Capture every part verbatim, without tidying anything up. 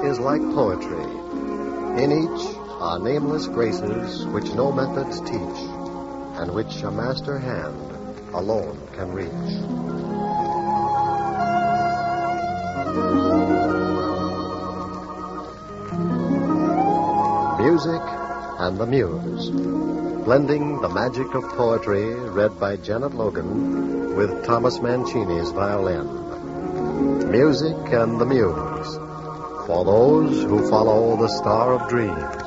is like poetry. In each are nameless graces which no methods teach, and which a master hand alone can reach. Music and the Muse, blending the magic of poetry read by Janet Logan with Thomas Mancini's violin. Music and the Muse, for those who follow the star of dreams.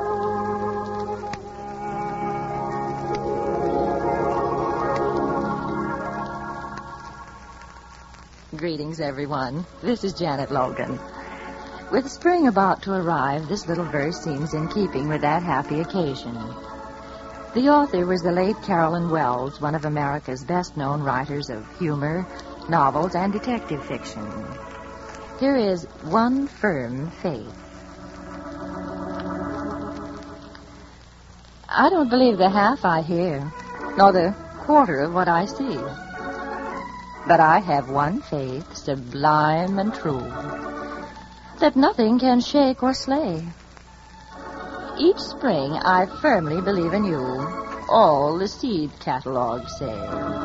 Greetings, everyone. This is Janet Logan. With spring about to arrive, this little verse seems in keeping with that happy occasion. The author was the late Carolyn Wells, one of America's best-known writers of humor, novels, and detective fiction. Here is One Firm Faith. I don't believe the half I hear, nor the quarter of what I see. But I have one faith, sublime and true, that nothing can shake or slay. Each spring I firmly believe in you, all the seed catalogs say.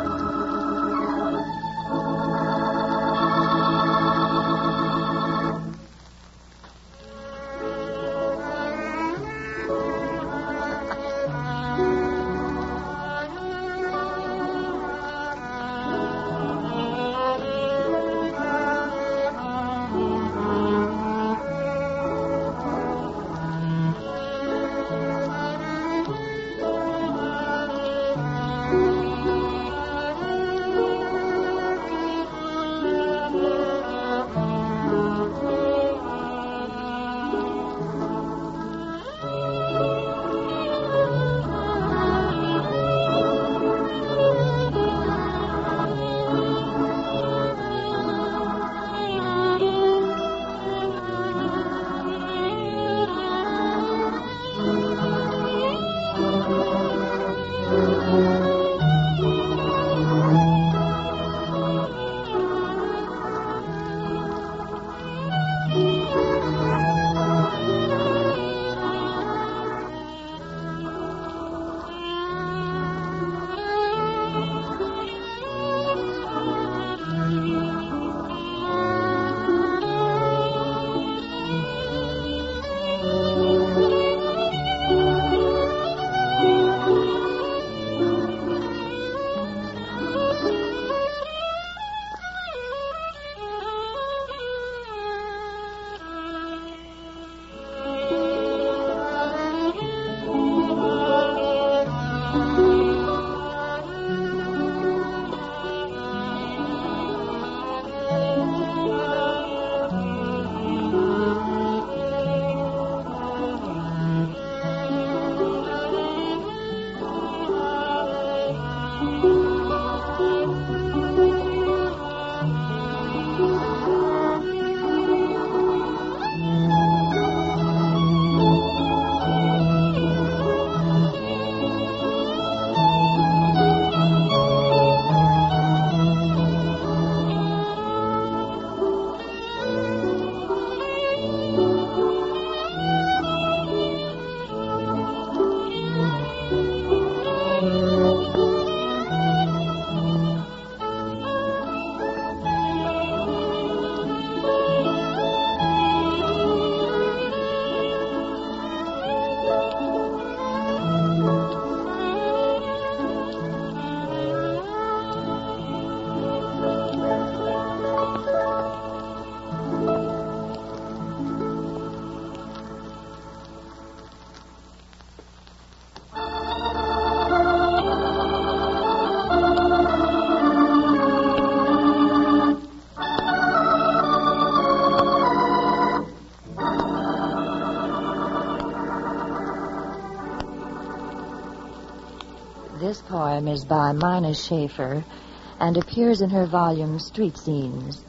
This poem is by Mina Schaefer and appears in her volume Street Scenes.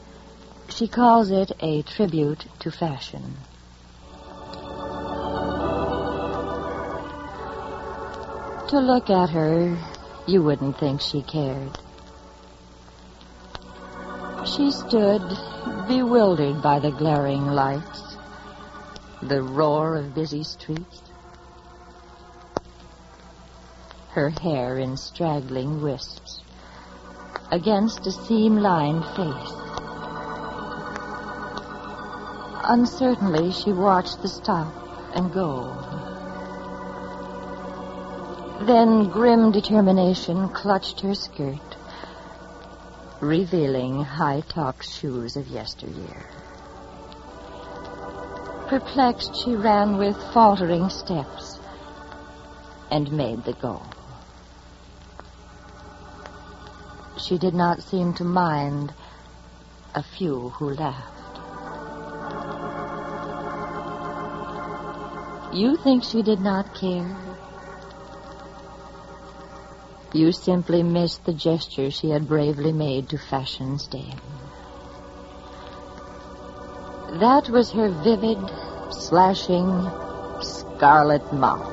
She calls it a tribute to fashion. To look at her, you wouldn't think she cared. She stood, bewildered by the glaring lights, the roar of busy streets, her hair in straggling wisps against a seam-lined face. Uncertainly, she watched the stop and go. Then grim determination clutched her skirt, revealing high-topped shoes of yesteryear. Perplexed, she ran with faltering steps and made the go. She did not seem to mind a few who laughed. You think she did not care? You simply missed the gesture she had bravely made to fashion's dame. That was her vivid, slashing, scarlet mouth.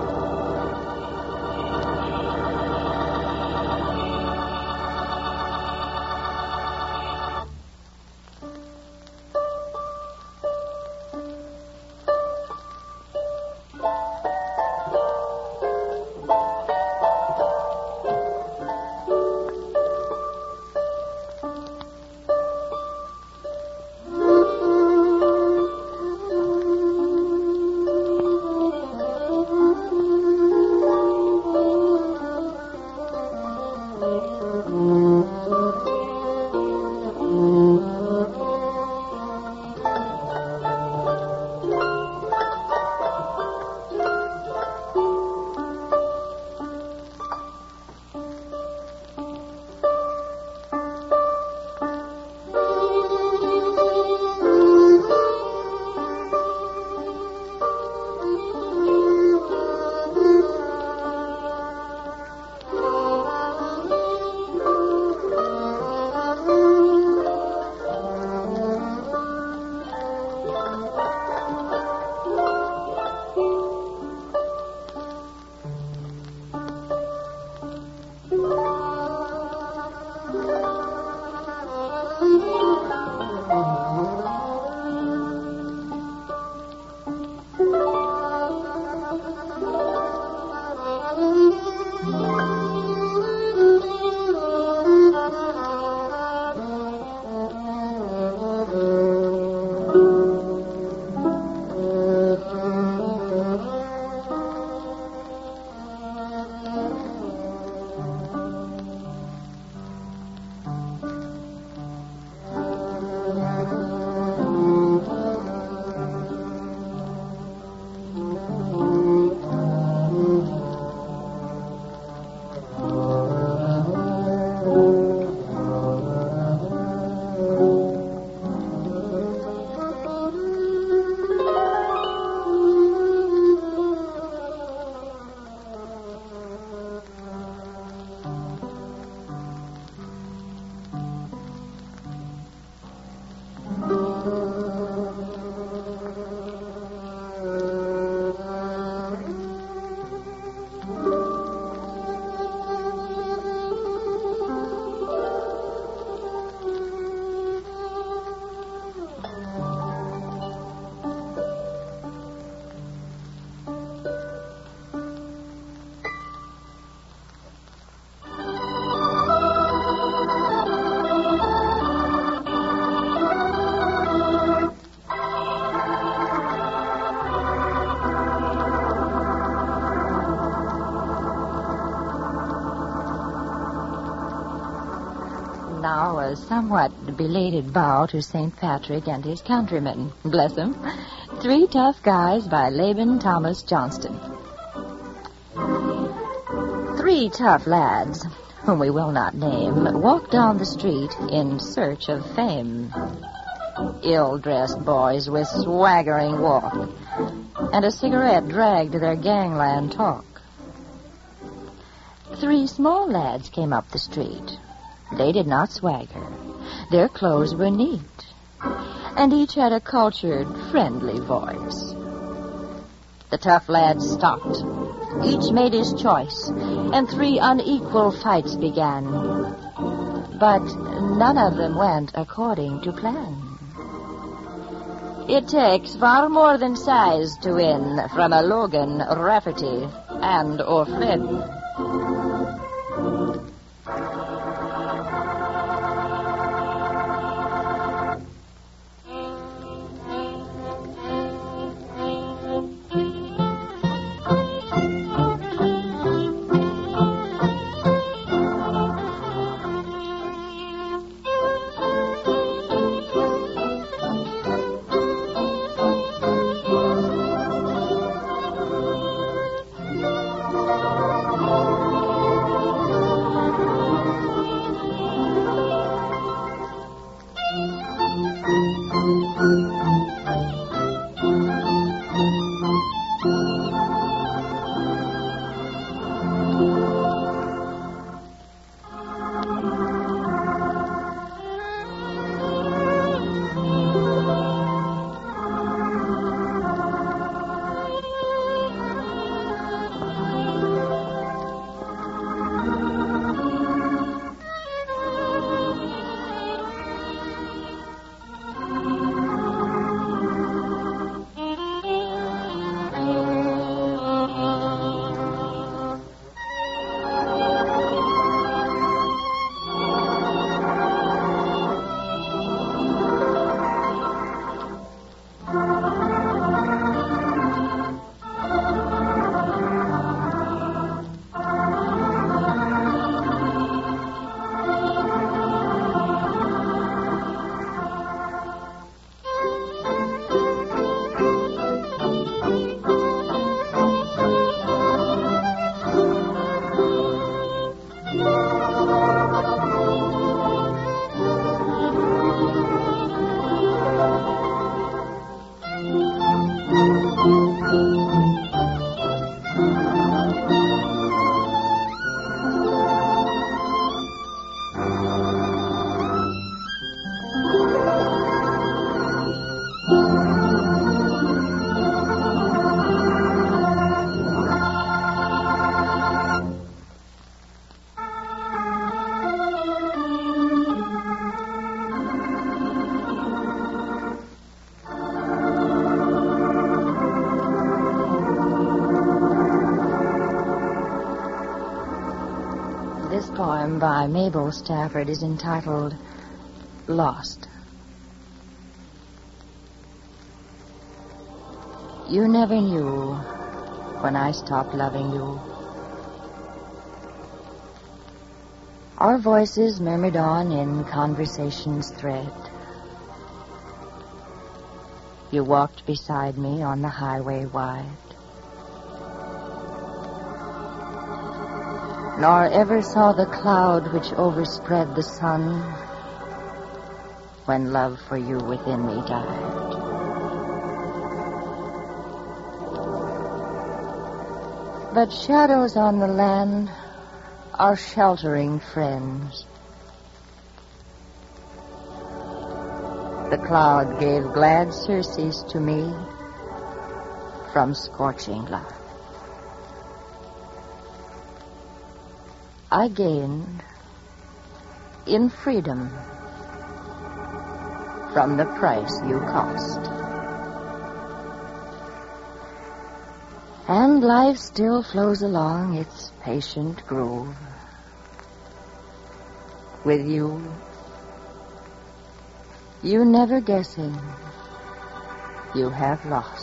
Now, a somewhat belated bow to Saint Patrick and his countrymen. Bless them. Three Tough Guys by Laban Thomas Johnston. Three tough lads, whom we will not name, walked down the street in search of fame. Ill-dressed boys with swaggering walk, and a cigarette dragged their gangland talk. Three small lads came up the street. They did not swagger. Their clothes were neat, and each had a cultured, friendly voice. The tough lads stopped. Each made his choice, and three unequal fights began. but none of them went according to plan. It takes far more than size to win from a Logan, Rafferty, and O'Flynn. This poem by Mabel Stafford is entitled Lost. You never knew when I stopped loving you. Our voices murmured on in conversation's thread. You walked beside me on the highway wide. Nor ever saw the cloud which overspread the sun when love for you within me died. But shadows on the land are sheltering friends. The cloud gave glad surcease to me from scorching love. I gained in freedom from the price you cost. And life still flows along its patient groove. With you, you never guessing, you have lost.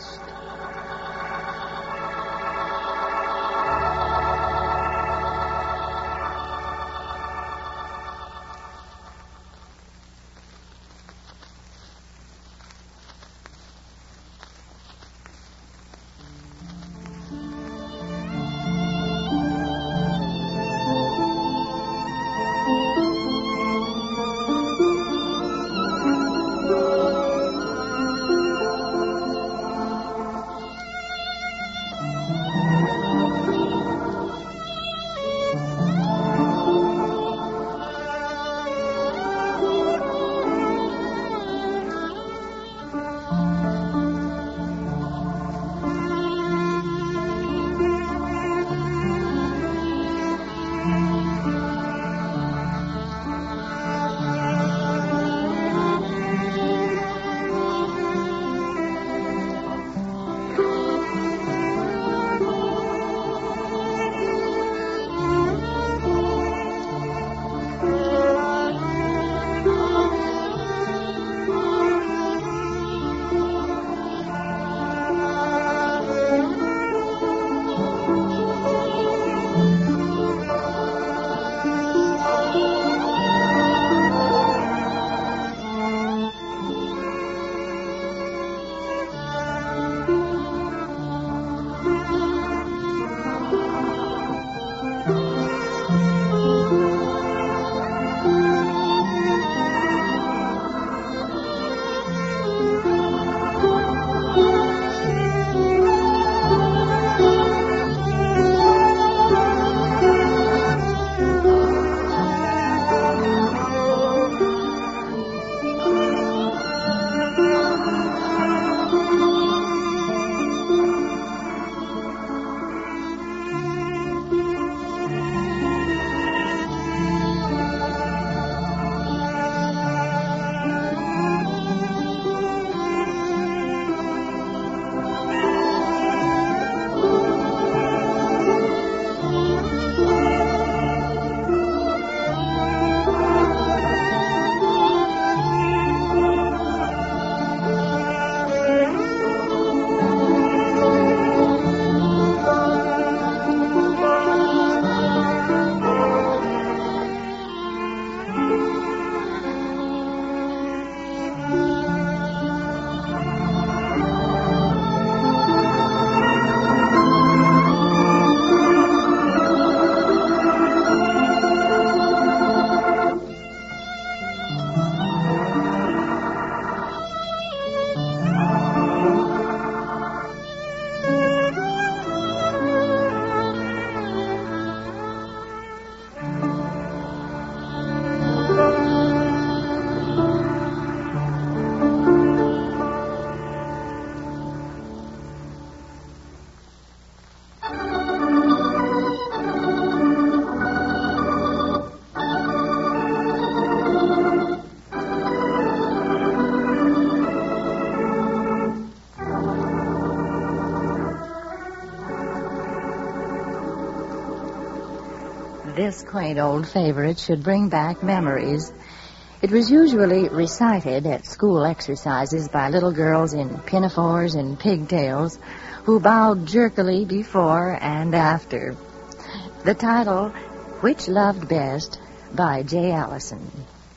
this quaint old favorite should bring back memories. It was usually recited at school exercises by little girls in pinafores and pigtails who bowed jerkily before and after. The title, Which Loved Best, by Jay Allison.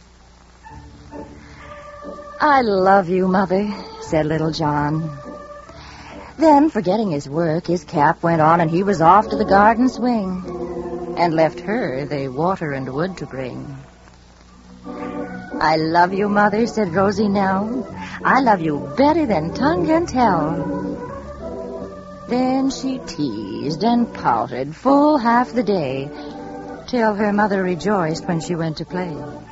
I love you, Mother, said little John. Then, forgetting his work, his cap went on and he was off to the garden swing and left her the water and wood to bring. I love you, Mother, said Rosie Nell. I love you better than tongue can tell. Then she teased and pouted full half the day till her mother rejoiced when she went to play.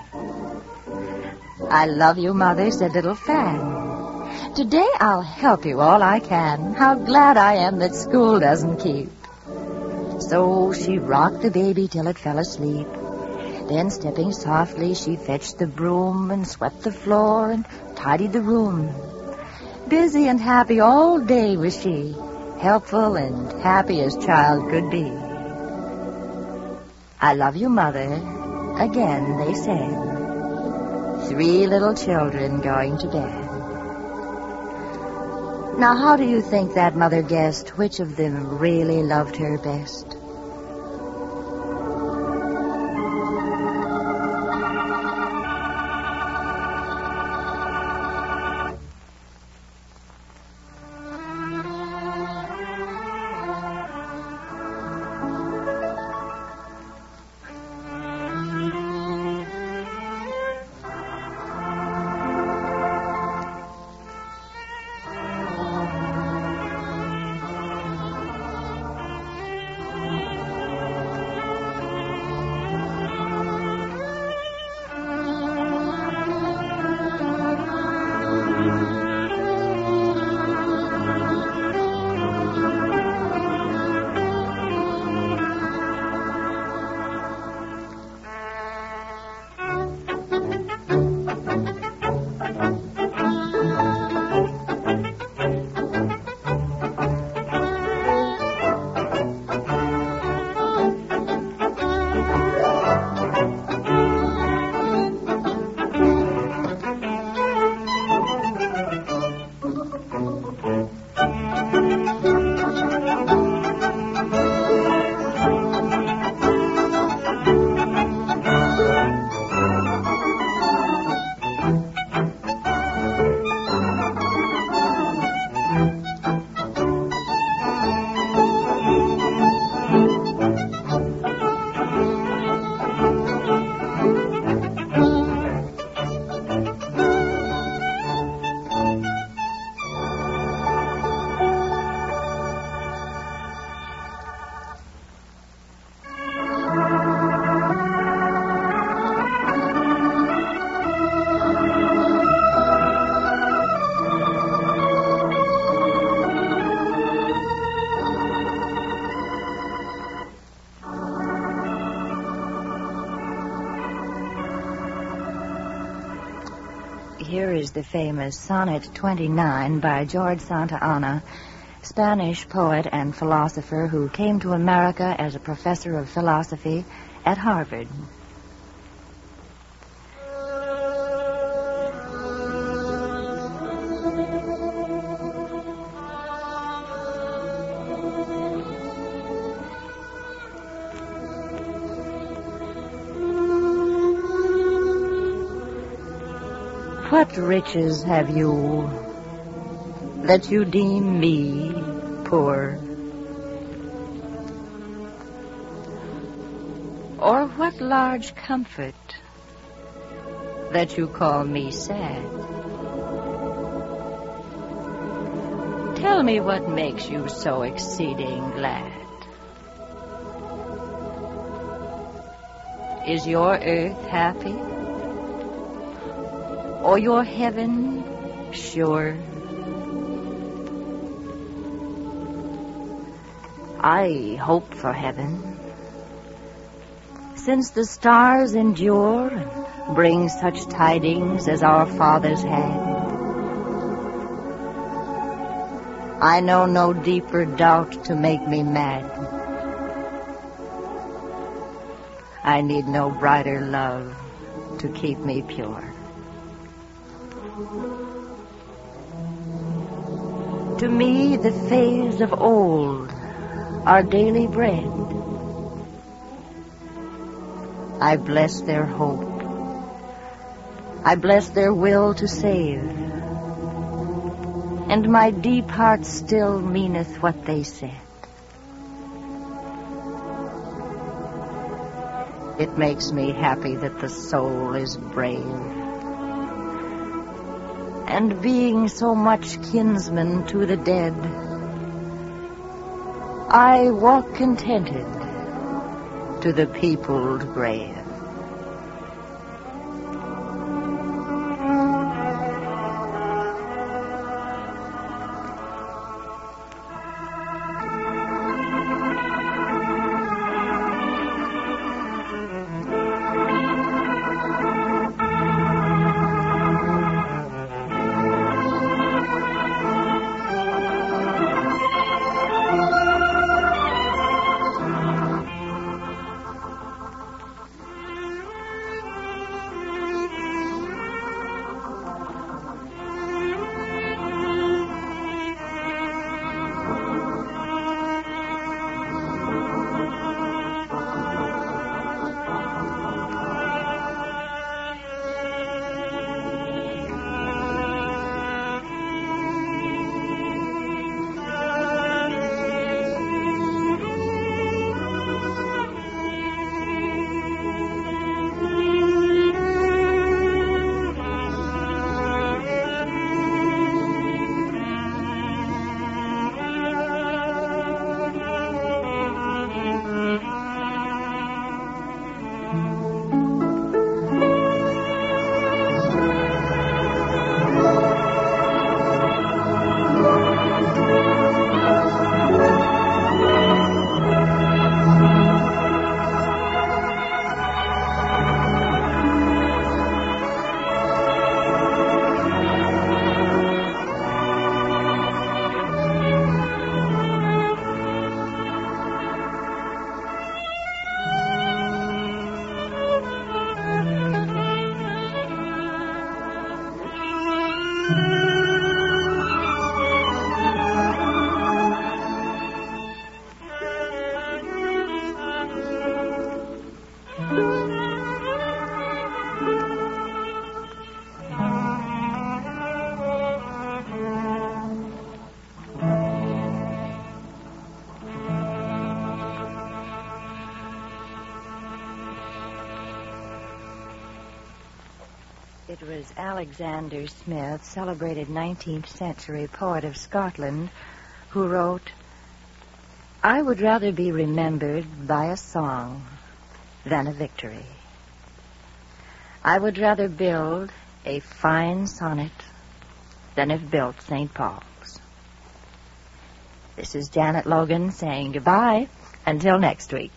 I love you, Mother, said little Fan. Today I'll help you all I can. How glad I am that school doesn't keep. So she rocked the baby till it fell asleep. Then, stepping softly, she fetched the broom and swept the floor and tidied the room. Busy and happy all day was she, helpful and happy as child could be. I love you, Mother, again they said. Three little children going to bed. Now, how do you think that mother guessed which of them really loved her best? Here is the famous Sonnet twenty-nine by George Santa Anna, Spanish poet and philosopher who came to America as a professor of philosophy at Harvard. What riches have you that you deem me poor? Or what large comfort that you call me sad? Tell me what makes you so exceeding glad. Is your earth happy? Or your heaven sure? I hope for heaven, since the stars endure and bring such tidings as our fathers had. I know no deeper doubt to make me mad. I need no brighter love to keep me pure. To me, the fays of old are daily bread. I bless their hope. I bless their will to save. And my deep heart still meaneth what they said. It makes me happy that the soul is brave. And being so much kinsman to the dead, I walk contented to the peopled grave. It was Alexander Smith, celebrated nineteenth century poet of Scotland, who wrote, "I would rather be remembered by a song than a victory. I would rather build a fine sonnet than have built Saint Paul's." This is Janet Logan saying goodbye until next week.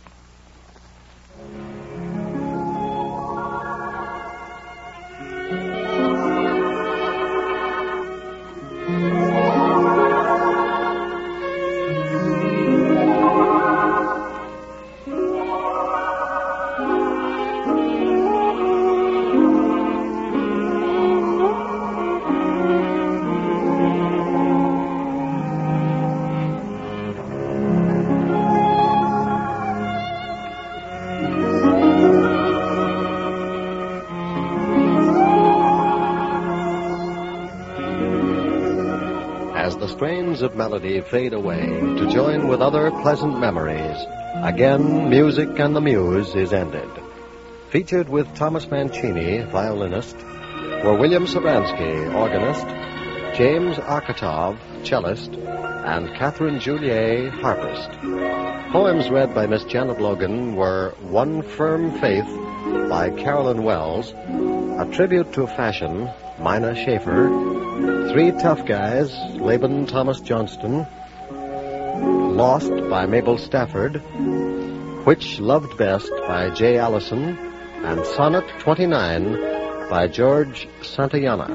Strains of melody fade away to join with other pleasant memories. Again, Music and the Muse is ended. Featured with Thomas Mancini, violinist, were William Sobransky, organist, James Arkatov, cellist, and Catherine Juliet, harpist. Poems read by Miss Janet Logan were One Firm Faith by Carolyn Wells, A Tribute to Fashion, Mina Schaefer, Three Tough Guys, Laban Thomas Johnston, Lost by Mabel Stafford, Which Loved Best by Jay Allison, and Sonnet twenty-nine by George Santayana.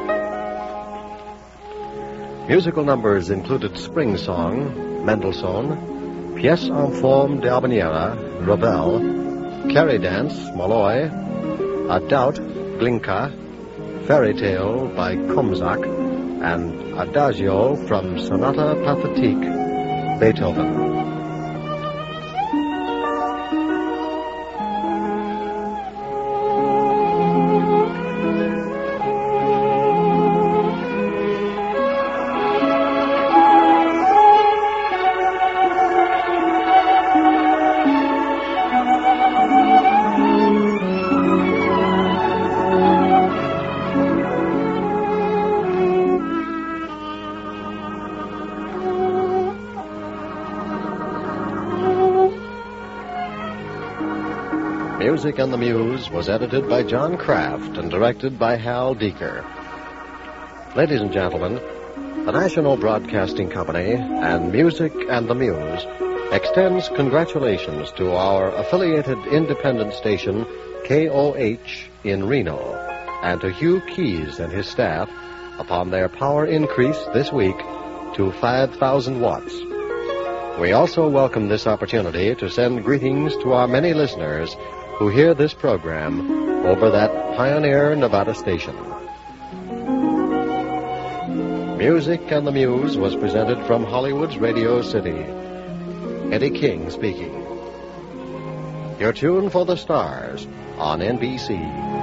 Musical numbers included Spring Song, Mendelssohn, Pièce en forme de habanera, Ravel, Carry Dance, Molloy, A Doubt, Glinka, Fairy Tale by Komzak, and Adagio from Sonata Pathétique, Beethoven. Music and the Muse was edited by John Kraft and directed by Hal Deaker. Ladies and gentlemen, the National Broadcasting Company and Music and the Muse extends congratulations to our affiliated independent station, K O H, in Reno, and to Hugh Keys and his staff upon their power increase this week to five thousand watts. We also welcome this opportunity to send greetings to our many listeners who hear this program over that pioneer Nevada station. Music and the Muse was presented from Hollywood's Radio City. Eddie King speaking. You're tuned for the stars on N B C.